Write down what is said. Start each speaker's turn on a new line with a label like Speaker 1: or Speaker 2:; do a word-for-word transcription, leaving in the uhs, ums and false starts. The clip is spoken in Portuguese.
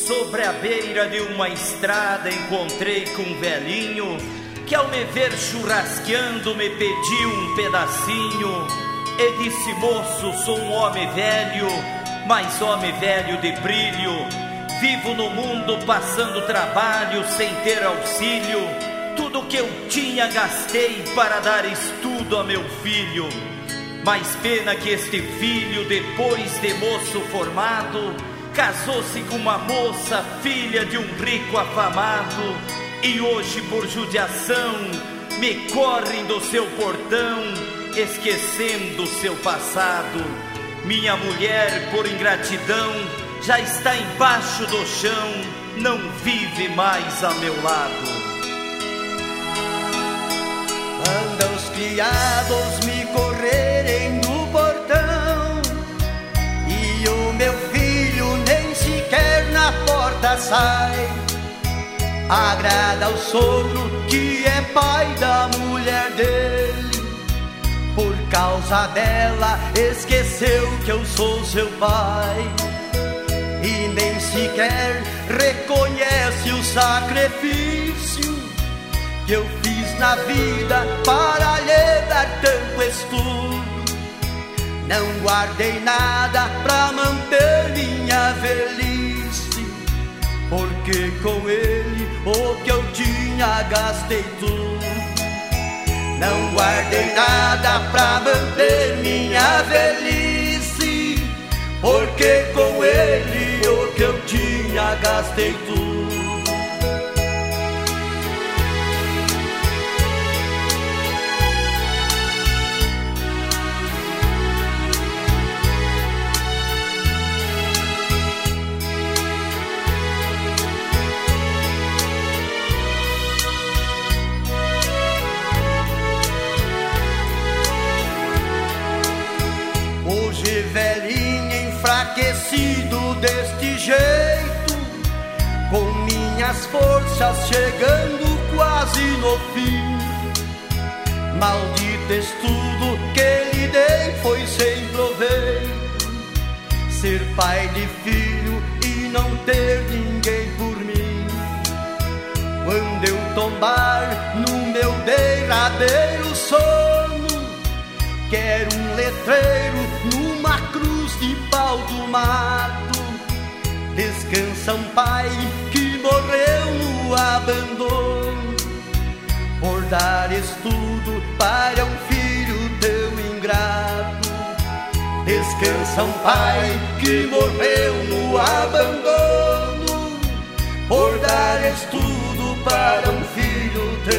Speaker 1: Sobre a beira de uma estrada encontrei com um velhinho que ao me ver churrasqueando me pediu um pedacinho e disse: moço, sou um homem velho, mas homem velho de brilho. Vivo no mundo passando trabalho sem ter auxílio. Tudo que eu tinha gastei para dar estudo a meu filho. Mas pena que este filho, depois de moço formado, casou-se com uma moça, filha de um rico afamado. E hoje por judiação me correm do seu portão, esquecendo seu passado. Minha mulher, por ingratidão, já está embaixo do chão, não vive mais a meu lado.
Speaker 2: Andam os criados me correrem no portão, e o meu filho nem sequer na porta sai. Agrada ao sogro que é pai da mulher dele, por causa dela esqueceu que eu sou seu pai. E nem sequer reconhece o sacrifício que eu fiz na vida para lhe dar tanto estudo. Não guardei nada pra manter minha velhice, porque com ele o que eu tinha gastei tudo. Não guardei nada pra manter minha velhice, porque com ele o que eu tinha gastei tudo. Hoje velhinho enfraquecido deste jeito, com minhas forças chegando quase no fim. Maldito estudo que lhe dei foi sem proveito, ser pai de filho e não ter ninguém por mim. Quando eu tombar no meu derradeiro sono, quero um letreiro numa cruz de pau do mato: descansa um pai que morreu no abandono, por dar estudo para um filho teu ingrato. Descansa um pai que morreu no abandono, por dar estudo para um filho teu